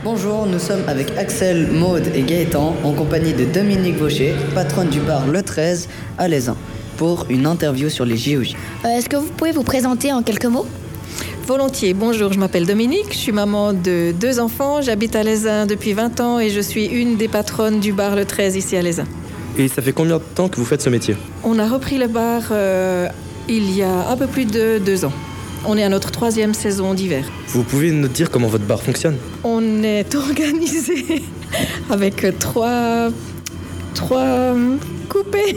Bonjour, nous sommes avec Axel, Maude et Gaëtan en compagnie de Dominique Vaucher, patronne du bar Le 13 à Leysin, pour une interview sur les JOJ. Est-ce que vous pouvez vous présenter en quelques mots ? Volontiers. Bonjour, je m'appelle Dominique, je suis maman de 2 enfants, j'habite à Leysin depuis 20 ans et je suis une des patronnes du bar Le 13 ici à Leysin. Et ça fait combien de temps que vous faites ce métier ? On a repris le bar il y a un peu plus de 2 ans. On est à notre 3e saison d'hiver. Vous pouvez nous dire comment votre bar fonctionne ? On est organisé avec 3 coupés.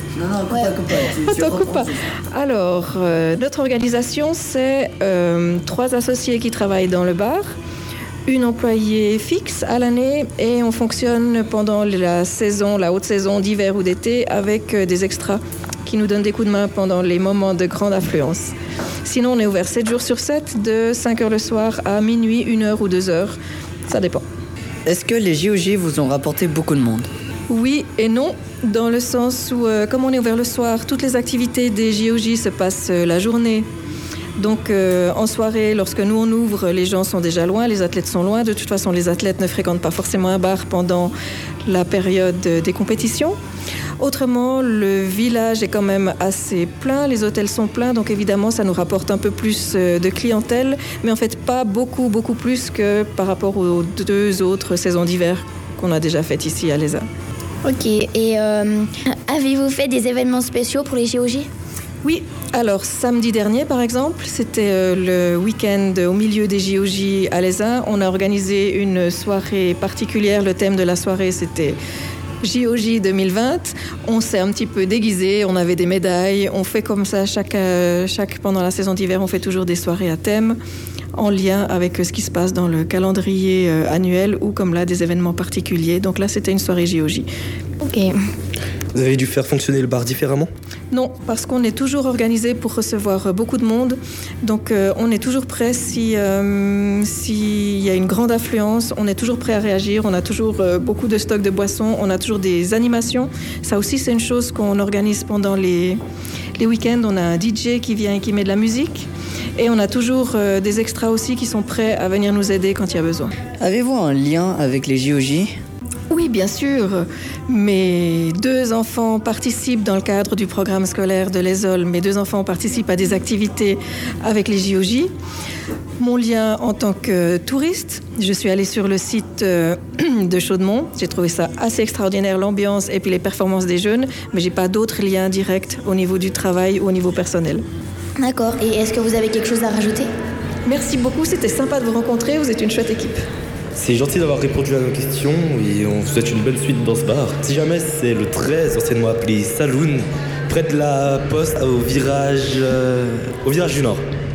Non, coupe pas. Alors, notre organisation, c'est 3 associés qui travaillent dans le bar, une employée fixe à l'année et on fonctionne pendant la haute saison d'hiver ou d'été avec des extras qui nous donnent des coups de main pendant les moments de grande affluence. Sinon, on est ouvert 7 jours sur 7, de 5h le soir à minuit, 1h ou 2h. Ça dépend. Est-ce que les JOJ vous ont rapporté beaucoup de monde ? Oui et non, dans le sens où, comme on est ouvert le soir, toutes les activités des JOJ se passent la journée. Donc, en soirée, lorsque nous on ouvre, les gens sont déjà loin, les athlètes sont loin. De toute façon, les athlètes ne fréquentent pas forcément un bar pendant la période des compétitions. Autrement, le village est quand même assez plein, les hôtels sont pleins, donc évidemment, ça nous rapporte un peu plus de clientèle, mais en fait pas beaucoup plus que par rapport aux 2 autres saisons d'hiver qu'on a déjà faites ici à Leysin. Ok, et avez-vous fait des événements spéciaux pour les JOJ ? Oui, alors samedi dernier par exemple, c'était le week-end au milieu des JOJ à Leysin. On a organisé une soirée particulière, le thème de la soirée c'était JOJ 2020. On s'est un petit peu déguisé, on avait des médailles, on fait comme ça pendant la saison d'hiver, on fait toujours des soirées à thème en lien avec ce qui se passe dans le calendrier annuel ou comme là des événements particuliers. Donc là c'était une soirée JOJ. Ok. Vous avez dû faire fonctionner le bar différemment ? Non, parce qu'on est toujours organisé pour recevoir beaucoup de monde. Donc on est toujours prêt s'il y a une grande affluence, on est toujours prêt à réagir. On a toujours beaucoup de stocks de boissons, on a toujours des animations. Ça aussi, c'est une chose qu'on organise pendant les week-ends. On a un DJ qui vient et qui met de la musique. Et on a toujours des extras aussi qui sont prêts à venir nous aider quand il y a besoin. Avez-vous un lien avec les JOJ ? Oui, bien sûr. Mes 2 enfants participent dans le cadre du programme scolaire de l'ESOL. Mes 2 enfants participent à des activités avec les JOJ. Mon lien en tant que touriste, je suis allée sur le site de Chaudemont. J'ai trouvé ça assez extraordinaire, l'ambiance et puis les performances des jeunes. Mais j'ai pas d'autres liens directs au niveau du travail ou au niveau personnel. D'accord, et est-ce que vous avez quelque chose à rajouter ? Merci beaucoup, c'était sympa de vous rencontrer. Vous êtes une chouette équipe. C'est gentil d'avoir répondu à nos questions et on vous souhaite une bonne suite dans ce bar. Si jamais c'est le 13, anciennement appelé Saloon, près de la poste au virage du Nord.